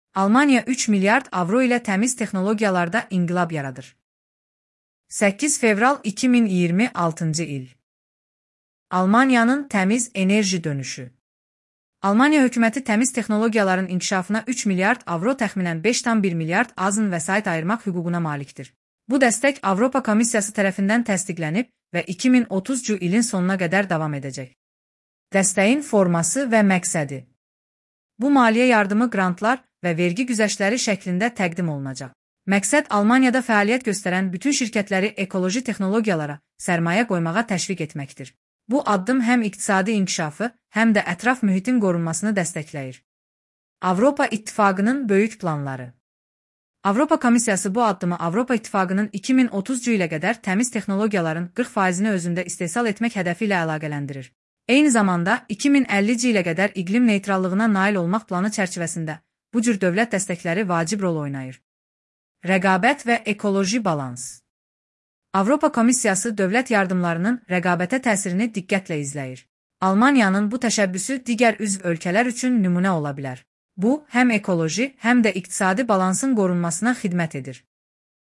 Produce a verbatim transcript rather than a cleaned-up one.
Almaniya üç milyard avro ilə təmiz texnologiyalarda inqilab yaradır. səkkiz fevral iki min iyirmi altıncı il. Almaniyanın təmiz enerji dönüşü. Almaniya hökuməti təmiz texnologiyaların inkişafına üç milyard avro, təxminən beş tam bir milyard azın vəsait ayırmaq hüququna malikdir. Bu dəstək Avropa Komissiyası tərəfindən təsdiqlənib və iki min otuzuncu ilin sonuna qədər davam edəcək. Dəstəyin forması və məqsədi. Bu maliyyə yardımı qrantlar və vergi güzəştləri şəklində təqdim olunacaq. Məqsəd Almaniyada fəaliyyət göstərən bütün şirkətləri ekoloji texnologiyalara sərmayə qoymağa təşviq etməkdir. Bu addım həm iqtisadi inkişafı, həm də ətraf mühitin qorunmasını dəstəkləyir. Avropa İttifaqının böyük planları. Avropa Komissiyası bu addımı Avropa İttifaqının iki min otuzuncu ilə qədər təmiz texnologiyaların qırx faizini özündə istehsal etmək hədəfi ilə əlaqələndirir. Eyni zamanda iki min əllinci ilə qədər iqlim neytrallığına nail olmaq planı çərçivəsində bu cür dövlət dəstəkləri vacib rol oynayır. Rəqabət və ekoloji balans. Avropa Komissiyası dövlət yardımlarının rəqabətə təsirini diqqətlə izləyir. Almaniyanın bu təşəbbüsü digər üzv ölkələr üçün nümunə ola bilər. Bu, həm ekoloji, həm də iqtisadi balansın qorunmasına xidmət edir.